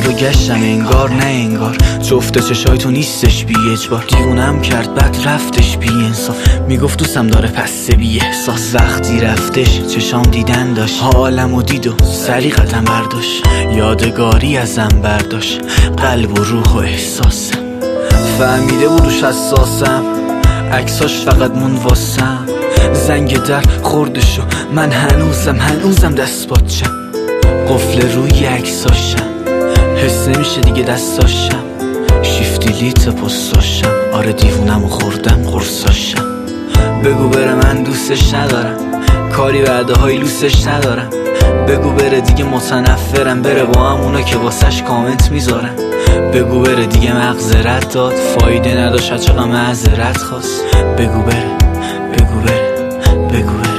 اومد و گشتم انگار نه انگار، جفت چشای تو نیستش بی اجبار. دیوونم کرد بعد رفتش بی انصاف، میگفت دوستم داره پس بی احساس. وقتی رفتش چشام دیدن داشت، حالمو دید و سری قدم برداشت. یادگاری ازم برداشت، قلب و روح و احساسم. فهمیده بود روش حساسم، عکساش فقط مون واسم. زنگ در خوردشو من هنوزم دست باچم. قفل روی عکساشم، حس نمیشه دیگه دستاشم. شیفتی لیت پستاشم، آره دیوونم و خوردم قرصاشم. بگو بره من دوستش ندارم، کاری بعده های لوسش ندارم. بگو بره دیگه متنفرم، بره با همونا که واسش کامنت میذارم. بگو بره دیگه مغزرت داد، فایده نداشت چقدر معذرت خواست. بگو بره بگو بره بگو بره.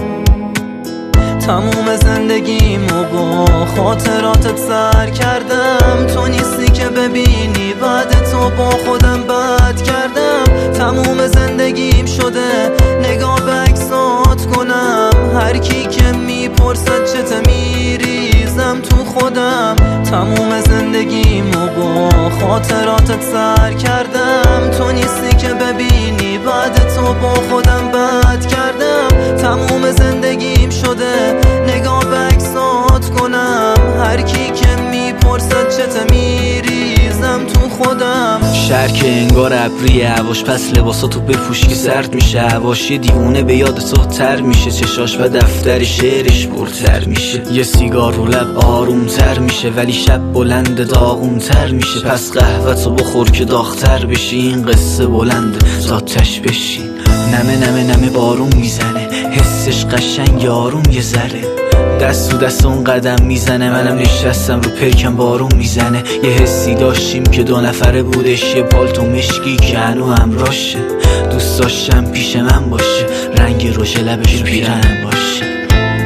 تموم زندگیمو با خاطراتت سر کردم، تو نیستی که ببینی بعد تو با خودم بد کردم. تموم زندگیم شده نگاه به عکسات کنم، هر کی که میپرسد چته میریزم تو خودم. تموم زندگیمو با خاطراتت سر کردم، تو نیستی که ببینی بعد تو با خودم بد کردم. تموم زندگیم شده نگاه به عکسات کنم، هر کی که میپرسد چته میریزم تو خودم. شرک انگار ابری هواش، پس لباساتو بپوش که سرد میشه هواش. یه دیوونه به یاد تو تر میشه، چشاش و دفتر شعرش برتر میشه. یه سیگار رو لب آرومتر میشه، ولی شب بلند داغونتر میشه. پس قهوه‌تو بخور که داغتر بشی، این قصه بلنده تا آتش بشی. نمه بارون میزنه، حسش قشنگ آروم یه ذره. دست تو دست اون قدم میزنه، منم نشستم رو پرکم بارون میزنه. یه حسی داشتیم که 2 نفره بودش، یه پالتو مشکی که هنو همراشه. دوست داشتم پیش من باشه، رنگ رژ لبش پیرهنم باشه.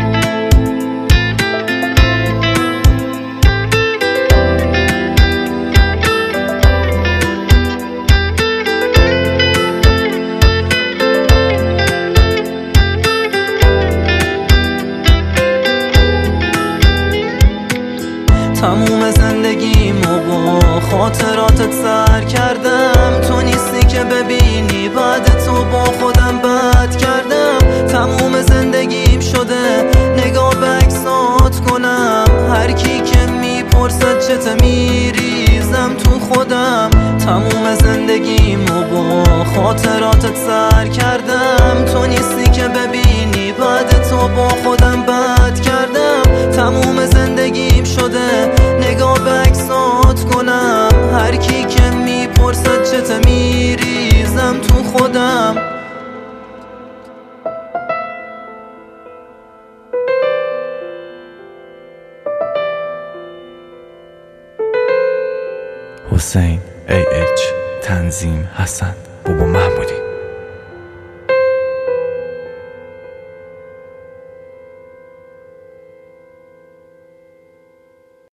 تموم زندگیمو با خاطراتت سر کردم، تو نیستی که ببینی بعد تو با خودم بد کردم. تموم زندگیم شده نگاه به عکسات کنم، هر کی که میپرسد چته میریزم تو خودم. تموم زندگیمو با خاطراتت سر کردم، تو نیستی که ببینی بعد تو با خودم بد کردم. تموم زندگیم شده نگاه به عکسات کنم، هر کی که میپرسد چته میریزم تو خودم. حسین AH، تنظیم حسن، بابا محمود.